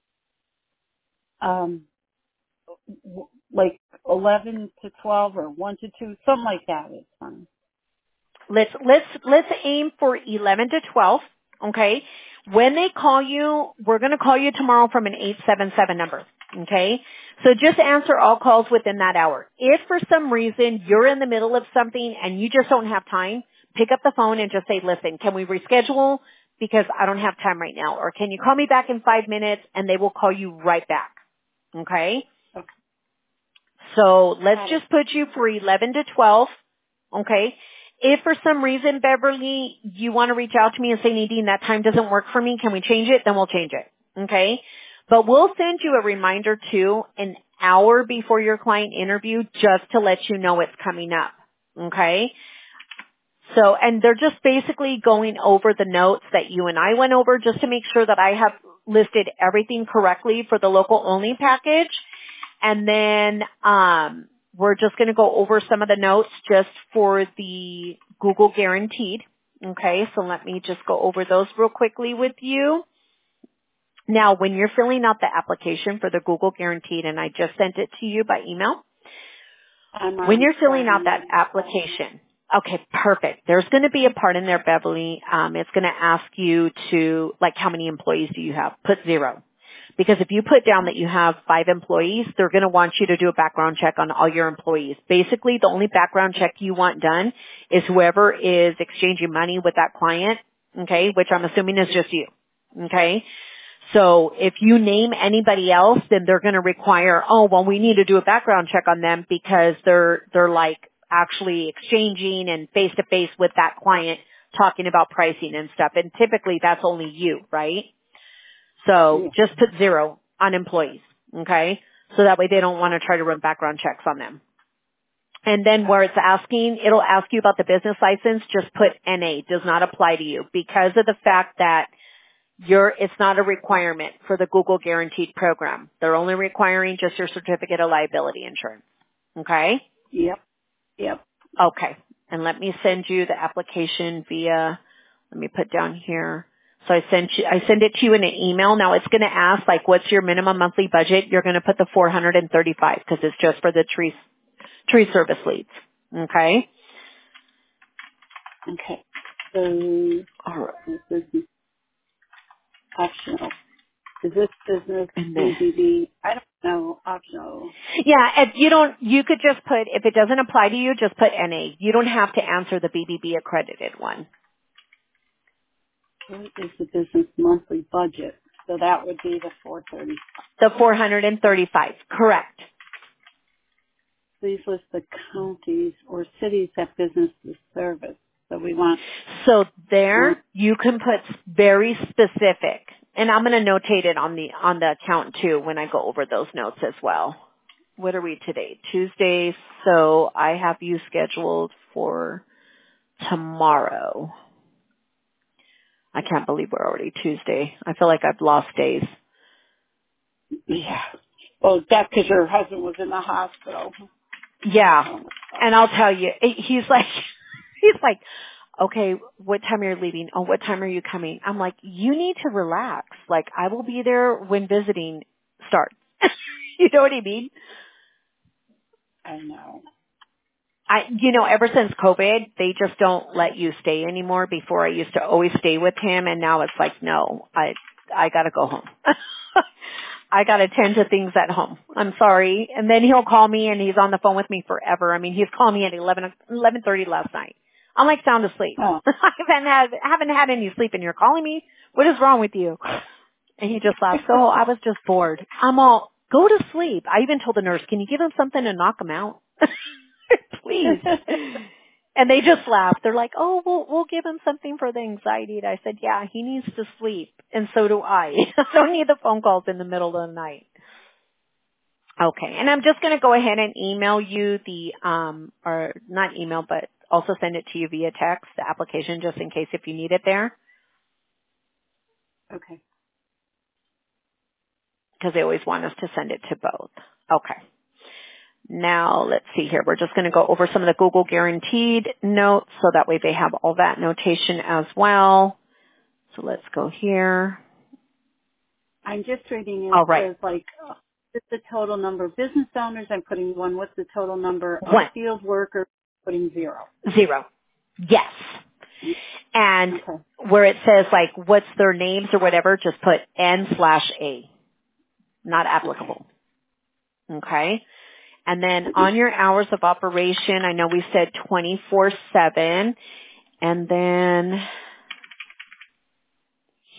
Um, like eleven to twelve or one to two, something like that is fine. Let's, let's, let's aim for eleven to twelve, okay? When they call you, we're going to call you tomorrow from an eight seven seven number, okay? So just answer all calls within that hour. If for some reason you're in the middle of something and you just don't have time, pick up the phone and just say, listen, can we reschedule because I don't have time right now, or can you call me back in five minutes, and they will call you right back. Okay? Okay. So let's Got it. just put you for eleven to twelve. Okay? If for some reason, Beverly, you want to reach out to me and say, Nadine, that time doesn't work for me, can we change it? Then we'll change it. Okay? But we'll send you a reminder too an hour before your client interview just to let you know it's coming up. Okay? So, and they're just basically going over the notes that you and I went over just to make sure that I have listed everything correctly for the local only package. And then, um, we're just going to go over some of the notes just for the Google Guaranteed. Okay, so let me just go over those real quickly with you. Now, when you're filling out the application for the Google Guaranteed, and I just sent it to you by email, when you're filling out that application, okay, perfect. There's going to be a part in there, Beverly. Um, it's going to ask you to, like, how many employees do you have? Put zero. Because if you put down that you have five employees, they're going to want you to do a background check on all your employees. Basically, the only background check you want done is whoever is exchanging money with that client, okay, which I'm assuming is just you, okay? So if you name anybody else, then they're going to require, oh, well, we need to do a background check on them because they're, they're like actually exchanging and face to face with that client talking about pricing and stuff. And typically that's only you, right? So just put zero on employees, okay? So that way they don't want to try to run background checks on them. And then where it's asking, it'll ask you about the business license, just put N A, does not apply to you because of the fact that you're, it's not a requirement for the Google Guaranteed program. They're only requiring just your certificate of liability insurance, okay? Yep. Yep. Okay. And let me send you the application via, let me put down here. So I sent you, I send it to you in an email. Now it's going to ask, like, what's your minimum monthly budget? You're going to put the four hundred thirty-five because it's just for the tree, tree service leads. Okay? Okay. So, All right. this is optional. Is this business And B then, B B? I don't know. Optional. yeah, if you don't, you could just put, if it doesn't apply to you, just put N A. You don't have to answer the B B B accredited one. What is the business monthly budget? So that would be the four thirty. The four hundred thirty-five, correct. Please list the counties or cities that business is service. So we want So one. there, you can put very specific, and I'm going to notate it on the, on the account too when I go over those notes as well. What are we today? Tuesday, so I have you scheduled for tomorrow. I can't believe we're already Tuesday. I feel like I've lost days. Yeah. Well, that's because your husband was in the hospital. Yeah. And I'll tell you, he's like, he's like, okay, what time are you leaving? Oh, what time are you coming? I'm like, you need to relax. Like, I will be there when visiting starts. You know what I mean? I know. I, you know, ever since COVID, they just don't let you stay anymore. Before I used to always stay with him, and now it's like, no, I, I gotta go home. I gotta tend to things at home. I'm sorry. And then he'll call me and he's on the phone with me forever. I mean, he's calling me at eleven, eleven thirty last night. I'm like sound asleep. Oh. I haven't had, haven't had any sleep and you're calling me? What is wrong with you? And he just laughed. So I was just bored. I'm all, go to sleep. I even told the nurse, can you give him something to knock him out? Please. And they just laughed. They're like, oh, we'll, we'll give him something for the anxiety. And I said, yeah, he needs to sleep. And so do I. I don't need the phone calls in the middle of the night. Okay. And I'm just going to go ahead and email you the, um, or not email, but also send it to you via text, the application, just in case if you need it there. Okay. Because they always want us to send it to both. Okay. Now, let's see here. We're just going to go over some of the Google Guaranteed notes so that way they have all that notation as well. So let's go here. I'm just reading it. All It right. says like, uh, what's the total number of business owners? I'm putting one. What's the total number of One. field workers? Putting zero. Zero. Yes. And Okay. where it says like what's their names or whatever, just put N slash A. Not applicable. Okay. And then on your hours of operation, I know we said twenty-four seven. And then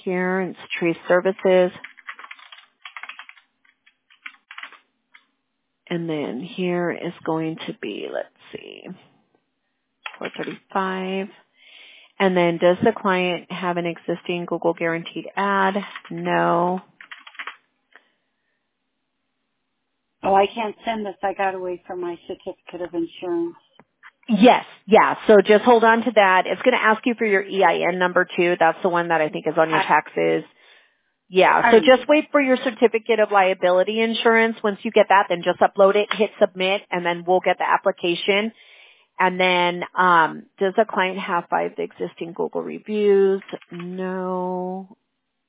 here. It's tree services. And then here is going to be, let's see, four thirty-five. And then does the client have an existing Google guaranteed ad? No. Oh, I can't send this. I got to wait for my certificate of insurance. Yes, yeah. So just hold on to that. It's going to ask you for your E I N number too. That's the one that I think is on your taxes. Yeah, so just wait for your certificate of liability insurance. Once you get that, then just upload it, hit submit, and then we'll get the application. And then, um, does the client have five existing Google reviews? No.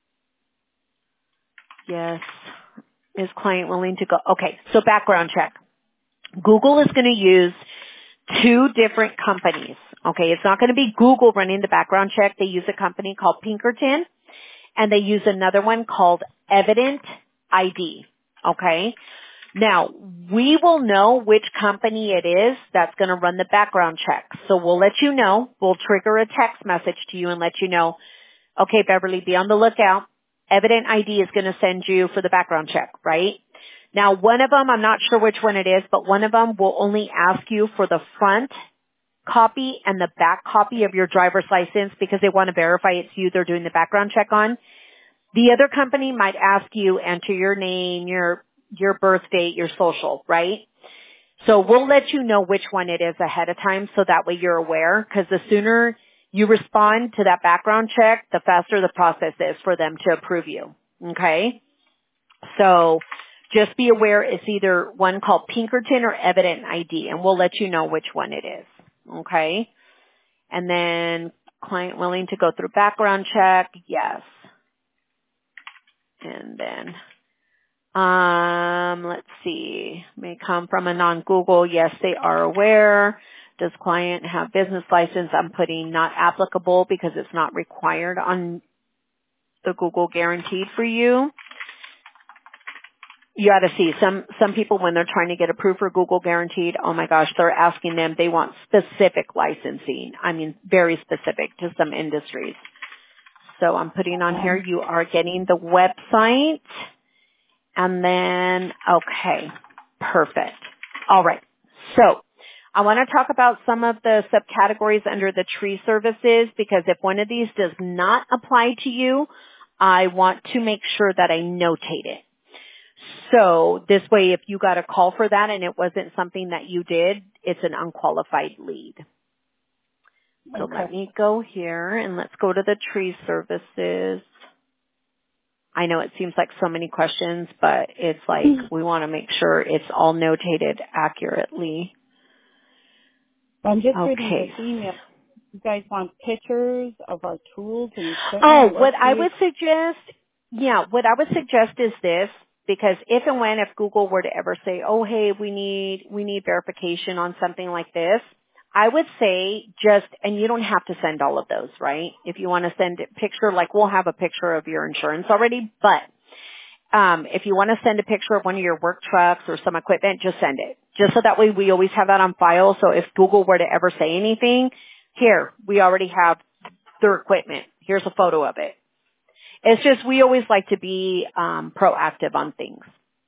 Yes. Is client willing to go? Okay, so background check. Google is going to use two different companies. Okay, it's not going to be Google running the background check. They use a company called Pinkerton. And they use another one called Evident I D. Okay? Now, we will know which company it is that's going to run the background check. So we'll let you know. We'll trigger a text message to you and let you know, okay, Beverly, be on the lookout. Evident I D is going to send you for the background check, right? Now, one of them, I'm not sure which one it is, but one of them will only ask you for the front copy and the back copy of your driver's license because they want to verify it's you they're doing the background check on. The other company might ask you enter your name, your your birth date, your social, right? So we'll let you know which one it is ahead of time so that way you're aware because the sooner you respond to that background check, the faster the process is for them to approve you. Okay? So just be aware it's either one called Pinkerton or Evident I D and we'll let you know which one it is. Okay? And then client willing to go through background check, yes. And then, um, let's see, may come from a non-Google, yes, they are aware. Does client have business license? I'm putting not applicable because it's not required on the Google guaranteed for you. You ought to see some, some people when they're trying to get approved for Google guaranteed, oh my gosh, they're asking them, they want specific licensing. I mean, very specific to some industries. So I'm putting on here, you are getting the website. And then, okay, perfect. All right. So I want to talk about some of the subcategories under the tree services because if one of these does not apply to you, I want to make sure that I notate it. So this way, if you got a call for that and it wasn't something that you did, it's an unqualified lead. So Okay. let me go here and let's go to the tree services. I know it seems like so many questions, but it's like we want to make sure it's all notated accurately. I'm just Okay. reading this email. You guys want pictures of our tools and equipment? Oh, What what I do you- would suggest, yeah, what I would suggest is this, because if and when if Google were to ever say, oh, hey, we need, we need verification on something like this, I would say just, and you don't have to send all of those, right? If you want to send a picture, like we'll have a picture of your insurance already, but um, if you want to send a picture of one of your work trucks or some equipment, just send it. Just so that way we always have that on file. So if Google were to ever say anything, here, we already have their equipment. Here's a photo of it. It's just we always like to be um, proactive on things.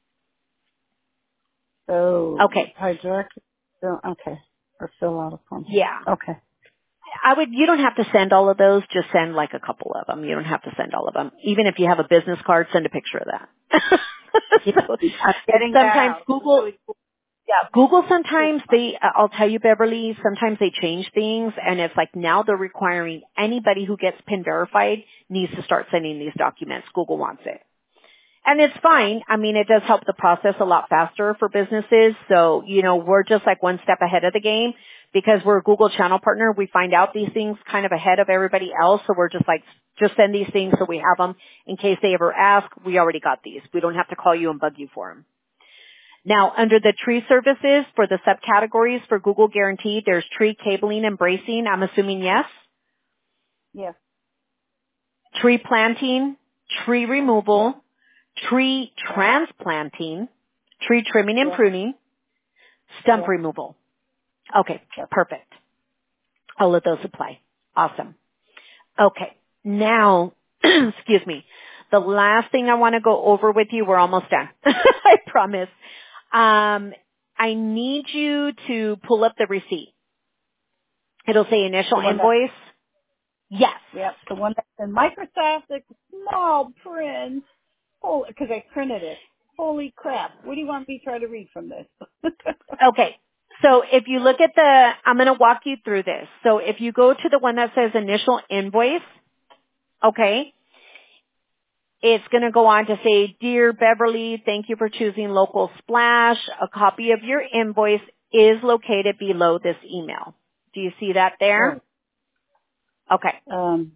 So, Okay. I direct, okay, or fill out a form. Yeah. Okay. I would, you don't have to send all of those, just send like a couple of them. You don't have to send all of them. Even if you have a business card, send a picture of that. So, I'm getting that sometimes out. Google, Really cool. yeah, Google sometimes they, uh, I'll tell you Beverly, sometimes they change things and it's like now they're requiring anybody who gets PIN verified needs to start sending these documents. Google wants it. And it's fine. I mean, it does help the process a lot faster for businesses. So, you know, we're just like one step ahead of the game because we're a Google channel partner. We find out these things kind of ahead of everybody else. So we're just like, just send these things so we have them in case they ever ask. We already got these. We don't have to call you and bug you for them. Now, under the tree services for the subcategories for Google Guaranteed, there's tree cabling and bracing. I'm assuming yes. Yes. Tree planting, tree removal, tree transplanting, tree trimming and Yes. pruning, stump Yes. removal. Okay, Yes. perfect. All of those apply. Awesome. Okay, now excuse me. The last thing I want to go over with you, we're almost done. I promise. Um, I need you to pull up the receipt. It'll say initial The one that, invoice. Yes. yep, the one that's in Microsoft, the small print. Oh, because I printed it. Holy crap. What do you want me to try to read from this? Okay. So if you look at the, I'm going to walk you through this. So if you go to the one that says initial invoice, okay, it's going to go on to say, Dear Beverly, thank you for choosing Local Splash. A copy of your invoice is located below this email. Do you see that there? Oh. Okay. Um,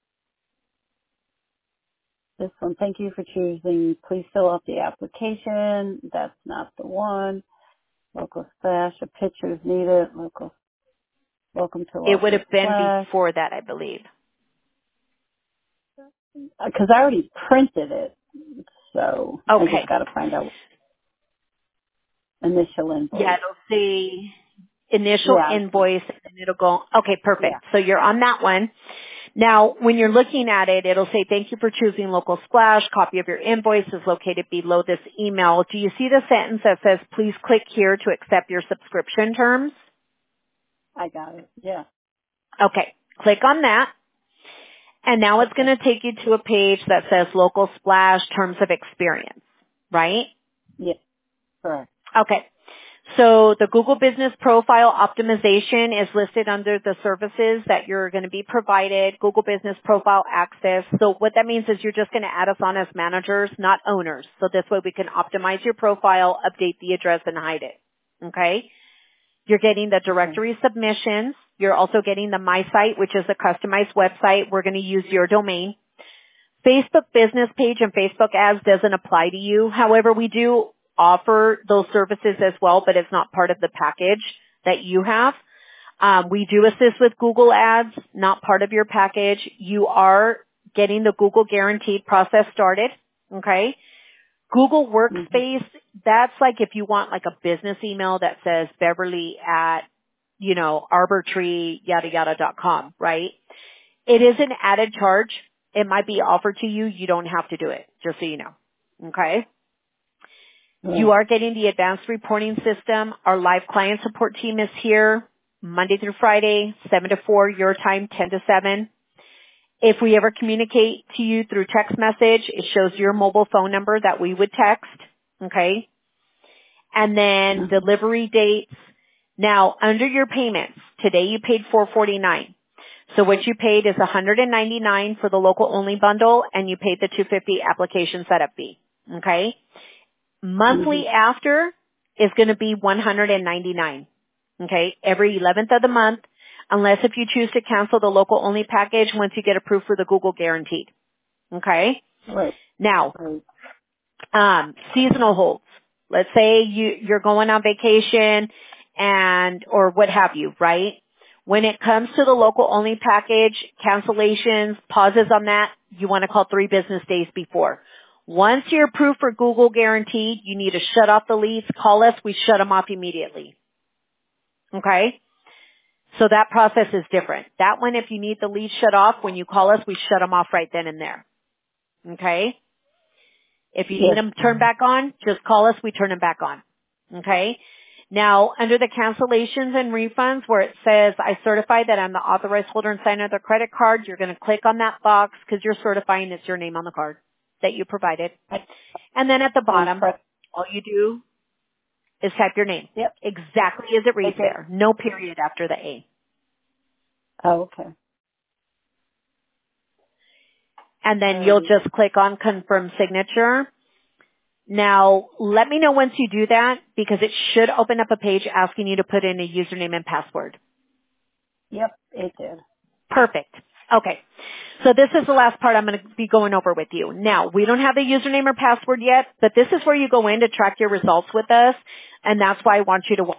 this one, thank you for choosing. Please fill out the application. That's not the one. Local Splash, a picture is needed. Local, welcome to It would Local have been Splash. before that, I believe. Because I already printed it, so I Okay. just got to find out initial Yeah, invoice. it'll say initial Yeah, invoice and then it'll go, okay, yeah, perfect. So you're on that one. Now, when you're looking at it, it'll say, thank you for choosing Local Splash. Copy of your invoice is located below this email. Do you see the sentence that says, please click here to accept your subscription terms? I got it. Yeah. Okay. Click on that. And now it's Okay. going to take you to a page that says Local Splash Terms of Experience, right? Yeah, correct. Okay. So the Google Business Profile Optimization is listed under the services that you're going to be provided, Google Business Profile Access. So what that means is you're just going to add us on as managers, not owners. So this way we can optimize your profile, update the address, and hide it. Okay? You're getting the directory submissions. You're also getting the My Site, which is a customized website. We're going to use your domain. Facebook business page and Facebook ads doesn't apply to you. However, we do offer those services as well, but it's not part of the package that you have. Um, we do assist with Google ads, not part of your package. You are getting the Google guaranteed process started. Okay. Google Workspace, that's like if you want like a business email that says Beverly at, you know, arbortree, yada yada dot com, right? It is an added charge. It might be offered to you. You don't have to do it, just so you know. Okay? Yeah. You are getting the advanced reporting system. Our live client support team is here Monday through Friday, seven to four, your time, ten to seven. If we ever communicate to you through text message, it shows your mobile phone number that we would text. Okay? And then Mhm. delivery dates. Now, under your payments, today you paid four forty-nine. So what you paid is one hundred ninety-nine for the local only bundle, and you paid the two hundred fifty application setup fee. Okay? Monthly Mhm. after is going to be one hundred ninety-nine. Okay? Every eleventh of the month, unless if you choose to cancel the local only package once you get approved for the Google guaranteed. Okay? Right. Now, Right. um, seasonal holds. Let's say you, you're going on vacation and, or what have you, right? When it comes to the local only package, cancellations, pauses on that, you want to call three business days before. Once you're approved for Google guaranteed, you need to shut off the leads. Call us. We shut them off immediately. Okay? So that process is different. That one, if you need the leads shut off, when you call us, we shut them off right then and there. Okay? If you need Yes. them turned back on, just call us. We turn them back on. Okay? Now, under the cancellations and refunds where it says, I certify that I'm the authorized holder and signer of the credit card, you're going to click on that box because you're certifying it's your name on the card that you provided. I, And then at the I'm bottom, press. all you do is type your name. Yep. Exactly as it reads Okay. there. No period after the A. Oh, okay. And then you'll Alrighty. just click on confirm signature. Now, let me know once you do that because it should open up a page asking you to put in a username and password. Yep, it did. Perfect. Okay. So this is the last part I'm going to be going over with you. Now, we don't have the username or password yet, but this is where you go in to track your results with us, and that's why I want you to